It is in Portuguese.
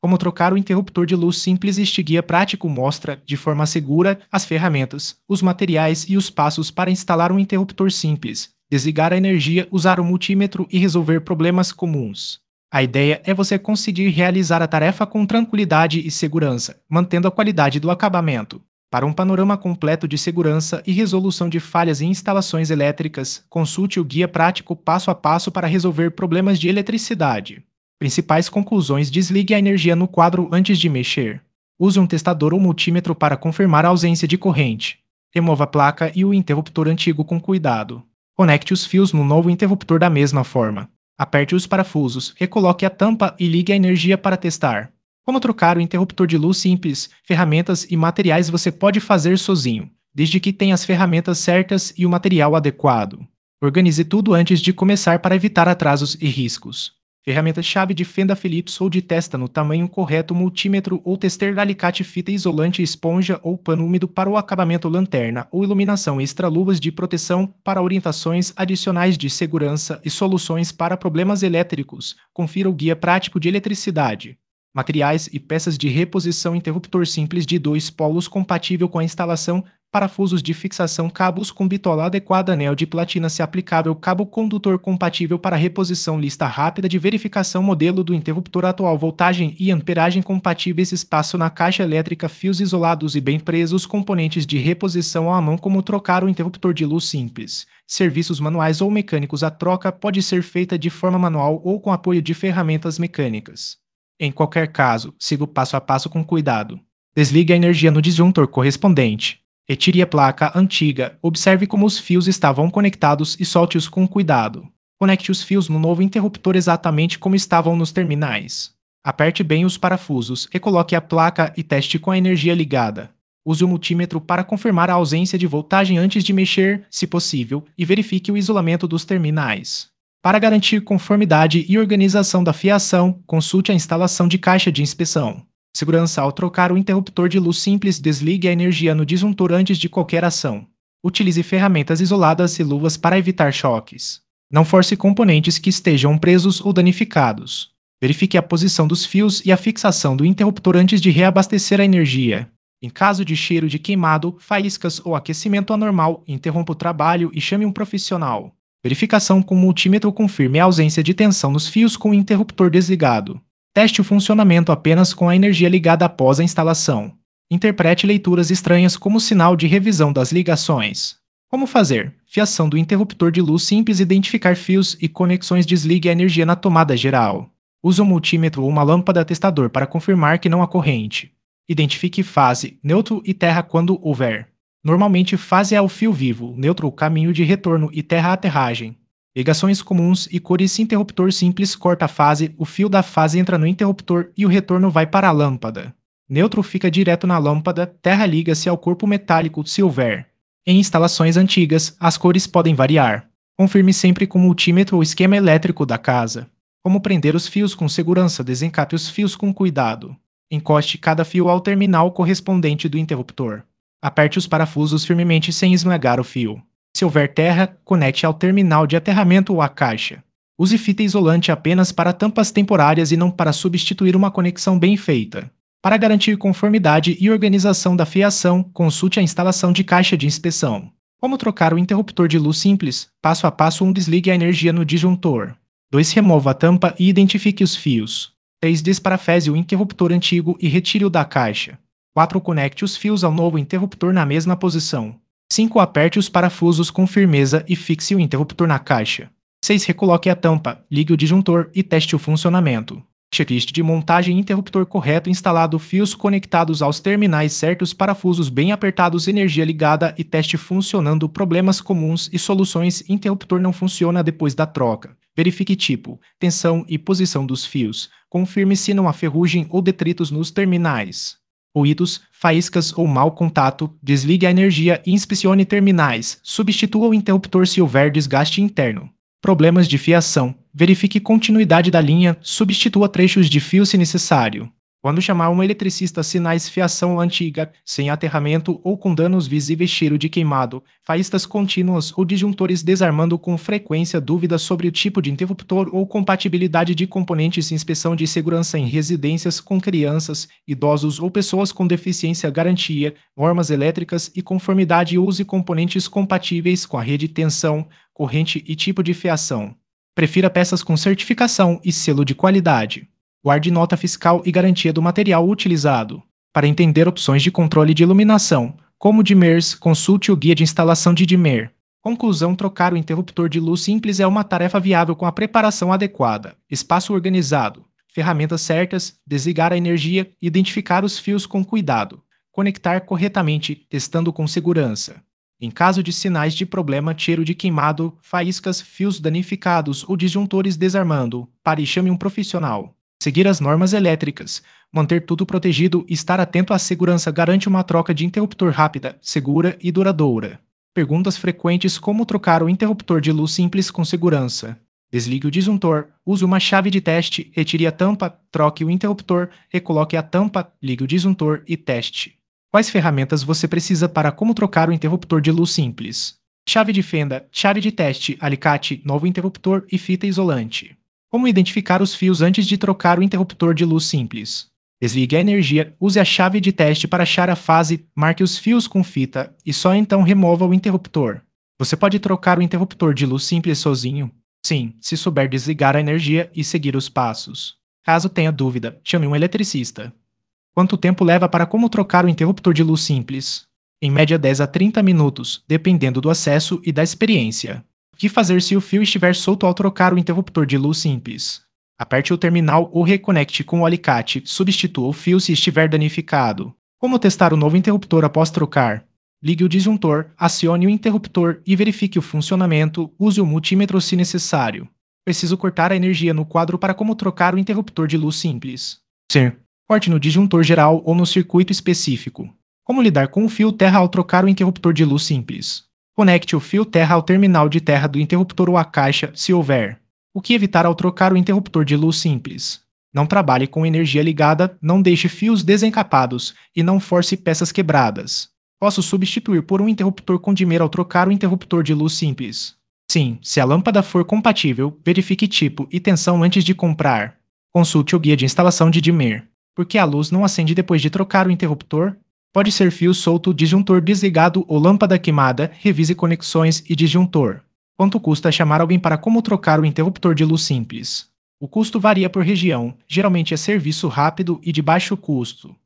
Como trocar o interruptor de luz simples. Este guia prático mostra, de forma segura, as ferramentas, os materiais e os passos para instalar um interruptor simples, desligar a energia, usar o multímetro e resolver problemas comuns. A ideia é você conseguir realizar a tarefa com tranquilidade e segurança, mantendo a qualidade do acabamento. Para um panorama completo de segurança e resolução de falhas em instalações elétricas, consulte o guia prático passo a passo para resolver problemas de eletricidade. Principais conclusões: desligue a energia no quadro antes de mexer. Use um testador ou multímetro para confirmar a ausência de corrente. Remova a placa e o interruptor antigo com cuidado. Conecte os fios no novo interruptor da mesma forma. Aperte os parafusos, recoloque a tampa e ligue a energia para testar. Como trocar o interruptor de luz simples, ferramentas e materiais você pode fazer sozinho, desde que tenha as ferramentas certas e o material adequado. Organize tudo antes de começar para evitar atrasos e riscos. Ferramentas-chave de fenda Phillips ou de testa no tamanho correto, multímetro ou tester, alicate, fita isolante, esponja ou pano úmido para o acabamento, lanterna ou iluminação extra, luvas de proteção para orientações adicionais de segurança e soluções para problemas elétricos. Confira o guia prático de eletricidade. Materiais e peças de reposição: interruptor simples de 2 polos compatível com a instalação, parafusos de fixação, cabos com bitola adequada, anel de platina se aplicável, cabo condutor compatível para reposição, lista rápida de verificação, modelo do interruptor atual, voltagem e amperagem compatíveis, espaço na caixa elétrica, fios isolados e bem presos, componentes de reposição à mão. Como trocar o interruptor de luz simples. Serviços manuais ou mecânicos: a troca pode ser feita de forma manual ou com apoio de ferramentas mecânicas. Em qualquer caso, siga o passo a passo com cuidado. Desligue a energia no disjuntor correspondente. Retire a placa antiga, observe como os fios estavam conectados e solte-os com cuidado. Conecte os fios no novo interruptor exatamente como estavam nos terminais. Aperte bem os parafusos, recoloque a placa e teste com a energia ligada. Use o multímetro para confirmar a ausência de voltagem antes de mexer, se possível, e verifique o isolamento dos terminais. Para garantir conformidade e organização da fiação, consulte a instalação de caixa de inspeção. Segurança: ao trocar o interruptor de luz simples, desligue a energia no disjuntor antes de qualquer ação. Utilize ferramentas isoladas e luvas para evitar choques. Não force componentes que estejam presos ou danificados. Verifique a posição dos fios e a fixação do interruptor antes de reabastecer a energia. Em caso de cheiro de queimado, faíscas ou aquecimento anormal, interrompa o trabalho e chame um profissional. Verificação com multímetro: confirme a ausência de tensão nos fios com o interruptor desligado. Teste o funcionamento apenas com a energia ligada após a instalação. Interprete leituras estranhas como sinal de revisão das ligações. Como fazer? Fiação do interruptor de luz simples: identificar fios e conexões, desligue a energia na tomada geral. Use um multímetro ou uma lâmpada testador para confirmar que não há corrente. Identifique fase, neutro e terra quando houver. Normalmente, fase é o fio vivo, neutro o caminho de retorno e terra a aterragem. Ligações comuns e cores: interruptor simples corta a fase, o fio da fase entra no interruptor e o retorno vai para a lâmpada. Neutro fica direto na lâmpada, terra liga-se ao corpo metálico se houver. Em instalações antigas, as cores podem variar. Confirme sempre com o multímetro o esquema elétrico da casa. Como prender os fios com segurança: desencape os fios com cuidado. Encoste cada fio ao terminal correspondente do interruptor. Aperte os parafusos firmemente sem esmagar o fio. Se houver terra, conecte ao terminal de aterramento ou à caixa. Use fita isolante apenas para tampas temporárias e não para substituir uma conexão bem feita. Para garantir conformidade e organização da fiação, consulte a instalação de caixa de inspeção. Como trocar o interruptor de luz simples? Passo a passo: 1. Desligue a energia no disjuntor. 2. Remova a tampa e identifique os fios. 3. Desparafuse o interruptor antigo e retire-o da caixa. 4. Conecte os fios ao novo interruptor na mesma posição. 5. Aperte os parafusos com firmeza e fixe o interruptor na caixa. 6. Recoloque a tampa, ligue o disjuntor e teste o funcionamento. Checklist de montagem: interruptor correto instalado, fios conectados aos terminais certos, parafusos bem apertados, energia ligada e teste funcionando. Problemas comuns e soluções: interruptor não funciona depois da troca. Verifique tipo, tensão e posição dos fios. Confirme se não há ferrugem ou detritos nos terminais. Ruídos, faíscas ou mau contato: desligue a energia e inspecione terminais. Substitua o interruptor se houver desgaste interno. Problemas de fiação: verifique continuidade da linha, substitua trechos de fio se necessário. Quando chamar um eletricista, sinais fiação antiga, sem aterramento ou com danos visíveis, cheiro de queimado, faíscas contínuas ou disjuntores desarmando com frequência, dúvidas sobre o tipo de interruptor ou compatibilidade de componentes, inspeção de segurança em residências com crianças, idosos ou pessoas com deficiência, garantia, normas elétricas e conformidade, use componentes compatíveis com a rede, tensão, corrente e tipo de fiação. Prefira peças com certificação e selo de qualidade. Guarde nota fiscal e garantia do material utilizado. Para entender opções de controle de iluminação, como dimmers, consulte o guia de instalação de dimmer. Conclusão: trocar o interruptor de luz simples é uma tarefa viável com a preparação adequada, espaço organizado, ferramentas certas, desligar a energia, identificar os fios com cuidado, conectar corretamente, testando com segurança. Em caso de sinais de problema, cheiro de queimado, faíscas, fios danificados ou disjuntores desarmando, pare e chame um profissional. Seguir as normas elétricas, manter tudo protegido e estar atento à segurança garante uma troca de interruptor rápida, segura e duradoura. Perguntas frequentes: como trocar o interruptor de luz simples com segurança? Desligue o disjuntor, use uma chave de teste, retire a tampa, troque o interruptor, recoloque a tampa, ligue o disjuntor e teste. Quais ferramentas você precisa para como trocar o interruptor de luz simples? Chave de fenda, chave de teste, alicate, novo interruptor e fita isolante. Como identificar os fios antes de trocar o interruptor de luz simples? Desligue a energia, use a chave de teste para achar a fase, marque os fios com fita e só então remova o interruptor. Você pode trocar o interruptor de luz simples sozinho? Sim, se souber desligar a energia e seguir os passos. Caso tenha dúvida, chame um eletricista. Quanto tempo leva para como trocar o interruptor de luz simples? Em média 10 a 30 minutos, dependendo do acesso e da experiência. O que fazer se o fio estiver solto ao trocar o interruptor de luz simples? Aperte o terminal ou reconecte com o alicate, substitua o fio se estiver danificado. Como testar o novo interruptor após trocar? Ligue o disjuntor, acione o interruptor e verifique o funcionamento, use o multímetro se necessário. Preciso cortar a energia no quadro para como trocar o interruptor de luz simples. Sim. Corte no disjuntor geral ou no circuito específico. Como lidar com o fio terra ao trocar o interruptor de luz simples? Conecte o fio terra ao terminal de terra do interruptor ou à caixa, se houver. O que evitar ao trocar o interruptor de luz simples? Não trabalhe com energia ligada, não deixe fios desencapados e não force peças quebradas. Posso substituir por um interruptor com dimmer ao trocar o interruptor de luz simples? Sim, se a lâmpada for compatível, verifique tipo e tensão antes de comprar. Consulte o guia de instalação de dimmer. Por que a luz não acende depois de trocar o interruptor? Pode ser fio solto, disjuntor desligado ou lâmpada queimada, revise conexões e disjuntor. Quanto custa chamar alguém para como trocar o interruptor de luz simples? O custo varia por região, geralmente é serviço rápido e de baixo custo.